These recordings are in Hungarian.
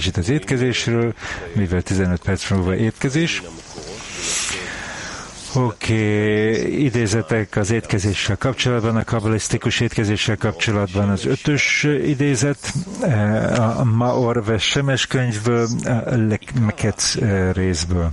kicsit az étkezésről, mivel 15 perc múlva étkezés. Idézetek az étkezéssel kapcsolatban, a kabbalisztikus étkezéssel kapcsolatban az 5. idézet, a Maor Vesemes könyvből, a Lekmekec részből.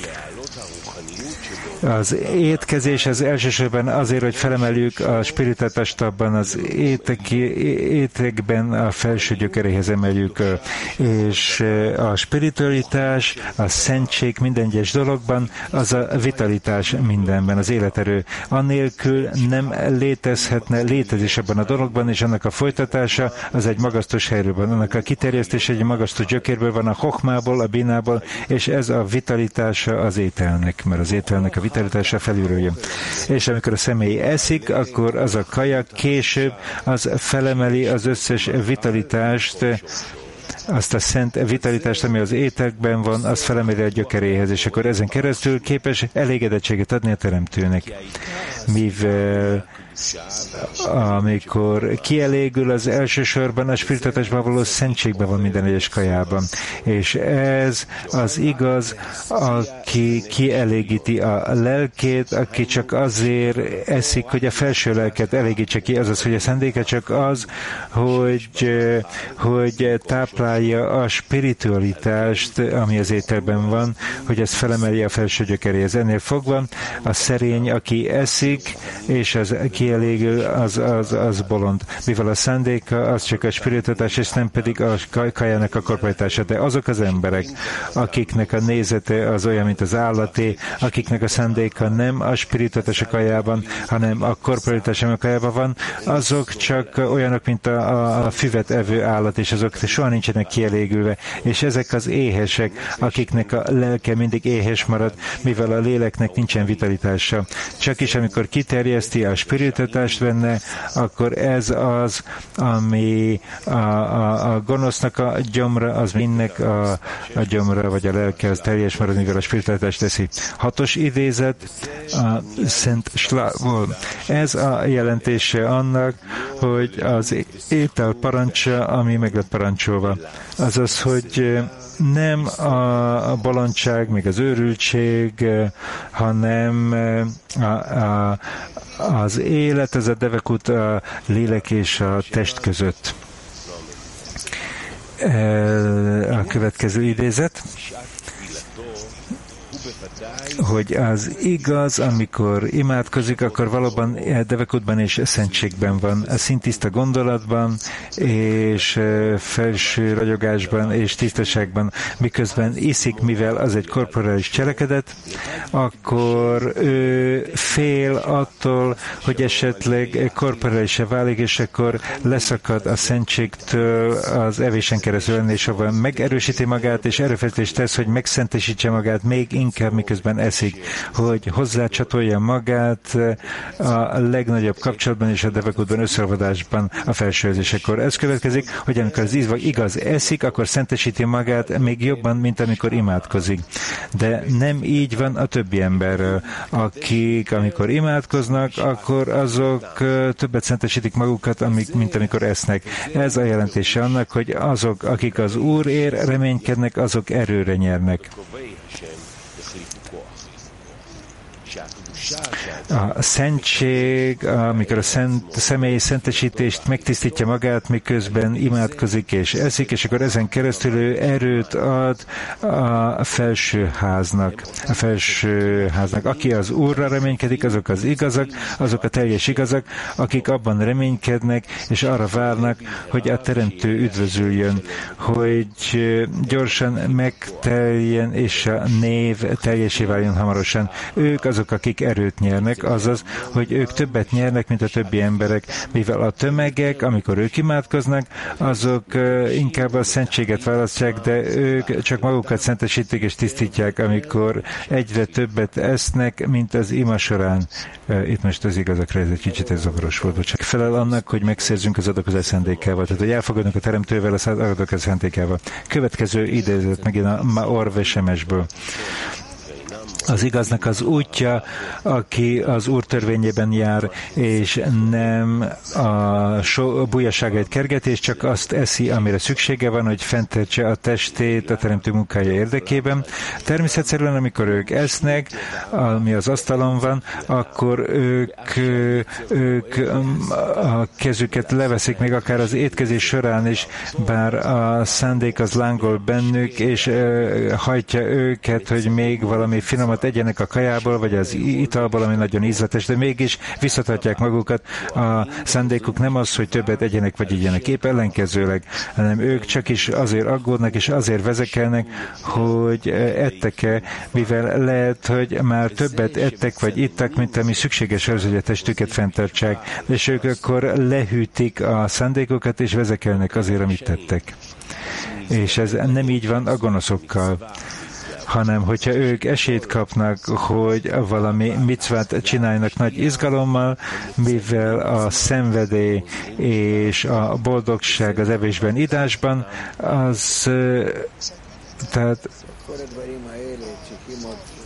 Az étkezés az elsősorban azért, hogy felemeljük a spiritualitást az étekben a felső gyökeréhez emeljük, és a spiritualitás, a szentség minden egyes dologban, az a vitalitás mindenben, az életerő. Annélkül nem létezés abban a dologban, és annak a folytatása az egy magasztos helyről van. Annak a kiterjesztés egy magasztos gyökérből van, a hochmából, a binából, és ez a vitalitása az ételnek, mert az ételnek a vitalitása felülről jön. És amikor a személy eszik, akkor az a kaja később az felemeli az összes vitalitást, azt a szent vitalitást, ami az ételekben van, az felemeli a gyökeréhez, és akkor ezen keresztül képes elégedettséget adni a teremtőnek. Mivel amikor kielégül, az elsősorban a spiritualitásban való szentségben van minden egyes kajában. És ez az igaz, aki kielégíti a lelkét, aki csak azért eszik, hogy a felső lelket elégítse ki, azaz, hogy a szándéka csak az, hogy táplálja a spiritualitást, ami az ételben van, hogy ez felemelje a felső gyökeréhez. Ennél fogva a szerény, aki eszik, és az kielégül, az bolond. Mivel a szándéka az csak a spiritualitás, és nem pedig a kajának a korporatása. De azok az emberek, akiknek a nézete az olyan, mint az állaté, akiknek a szándéka nem a spiritualitás a kajában, hanem a korporatása a kajában van, azok csak olyanok, mint a füvet evő állat, és azok soha nincsenek kielégülve. És ezek az éhesek, akiknek a lelke mindig éhes marad, mivel a léleknek nincsen vitalitása. Csak is amikor kiterjeszti a spiritualitást benne, akkor ez az, ami a gonosznak a gyomra, az mindnek a gyomra, vagy a lelke, az teljes marad, mivel a spiritualitást teszi. 6. idézet a Szent Slávból. Ez a jelentése annak, hogy az étel parancsa, ami meg lett parancsolva. Azaz, hogy nem a bolondság, még az őrültség, hanem az élet, ez a devekut a lélek és a test között. A következő idézet, hogy az igaz, amikor imádkozik, akkor valóban devekutban és szentségben van, a szintiszta gondolatban, és felső ragyogásban, és tisztaságban, miközben iszik, mivel az egy korporális cselekedet, akkor ő fél attól, hogy esetleg korporálisra válik, és akkor leszakad a szentségtől az evésen keresztül, és abban megerősíti magát, és erőfeszítést tesz, hogy megszentesítse magát még inkább, miközben eszik, hogy hozzácsatolja magát a legnagyobb kapcsolatban és a devekutban, összeolvadásban a felsőzésekor. Ez következik, hogy amikor az igaz eszik, akkor szentesíti magát még jobban, mint amikor imádkozik. De nem így van a többi emberről, akik amikor imádkoznak, akkor azok többet szentesítik magukat, mint amikor esznek. Ez a jelentése annak, hogy azok, akik az Úrért reménykednek, azok erőre nyernek. A szentség, amikor a személy szentesítést megtisztítja magát, miközben imádkozik és eszik, és akkor ezen keresztül ő erőt ad a felsőháznak. Aki az Úrra reménykedik, azok az igazak, azok a teljes igazak, akik abban reménykednek, és arra várnak, hogy a Teremtő üdvözüljön, hogy gyorsan megteljen, és a név teljesé váljon hamarosan. Ők azok, akik erőt nyernek, azaz, hogy ők többet nyernek, mint a többi emberek, mivel a tömegek, amikor ők imádkoznak, azok inkább a szentséget választják, de ők csak magukat szentesítik és tisztítják, amikor egyre többet esznek, mint az ima során. Itt most az igazakra ez egy kicsit zavaros volt, csak felel annak, hogy megszerzünk az adakozás szándékával, tehát hogy elfogadunk a Teremtővel az adakozás szándékával. Következő idézet megint a Maor Vesemesből. az igaznak az útja, aki az Úr törvényében jár, és nem a bújaságait kergeti, és csak azt eszi, amire szüksége van, hogy fenntartsa a testét a teremtő munkája érdekében. Természetszerűen, amikor ők esznek, ami az asztalon van, akkor ők a kezüket leveszik, még akár az étkezés során is, bár a szándék az lángol bennük, és hajtja őket, hogy még valami finomat egyenek a kajából, vagy az italból, ami nagyon ízletes, de mégis visszatartják magukat. A szándékuk nem az, hogy többet egyenek, vagy igyenek, épp ellenkezőleg, hanem ők csak is azért aggódnak, és azért vezekelnek, hogy ettek-e, mivel lehet, hogy már többet ettek, vagy ittak, mint ami szükséges az, hogy a testüket fenntartsák, és ők akkor lehűtik a szándékokat, és vezekelnek azért, amit tettek. És ez nem így van a gonoszokkal, hanem hogyha ők esélyt kapnak, hogy valami micvát csinálnak nagy izgalommal, mivel a szenvedély és a boldogság az evésben, idásban, az tehát